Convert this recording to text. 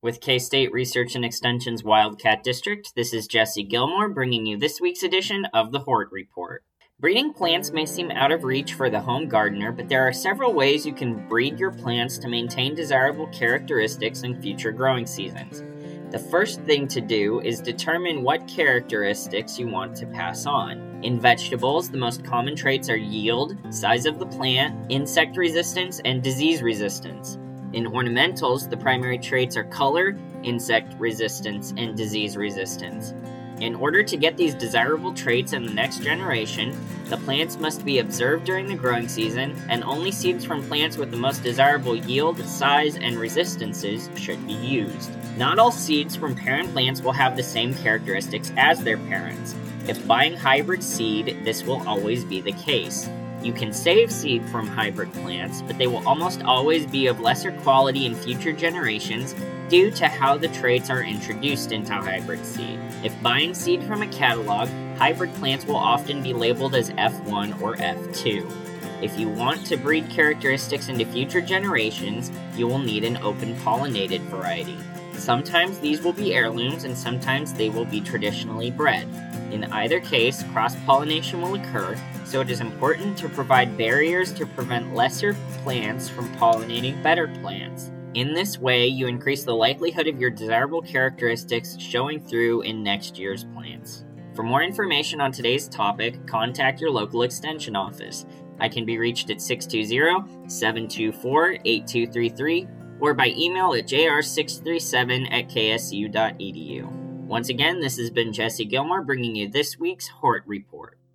With K-State Research and Extension's Wildcat District, this is Jesse Gilmore bringing you this week's edition of the Hort Report. Breeding plants may seem out of reach for the home gardener, but there are several ways you can breed your plants to maintain desirable characteristics in future growing seasons. The first thing to do is determine what characteristics you want to pass on. In vegetables, the most common traits are yield, size of the plant, insect resistance, and disease resistance. In ornamentals, the primary traits are color, insect resistance, and disease resistance. In order to get these desirable traits in the next generation, the plants must be observed during the growing season, and only seeds from plants with the most desirable yield, size, and resistances should be used. Not all seeds from parent plants will have the same characteristics as their parents. If buying hybrid seed, this will always be the case. You can save seed from hybrid plants, but they will almost always be of lesser quality in future generations due to how the traits are introduced into hybrid seed. If buying seed from a catalog, hybrid plants will often be labeled as F1 or F2. If you want to breed characteristics into future generations, you will need an open pollinated variety. Sometimes these will be heirlooms and sometimes they will be traditionally bred. In either case, cross-pollination will occur, so it is important to provide barriers to prevent lesser plants from pollinating better plants. In this way, you increase the likelihood of your desirable characteristics showing through in next year's plants. For more information on today's topic, contact your local extension office. I can be reached at 620-724-8233 or by email at jr637@ksu.edu. Once again, this has been Jesse Gilmore bringing you this week's Hort Report.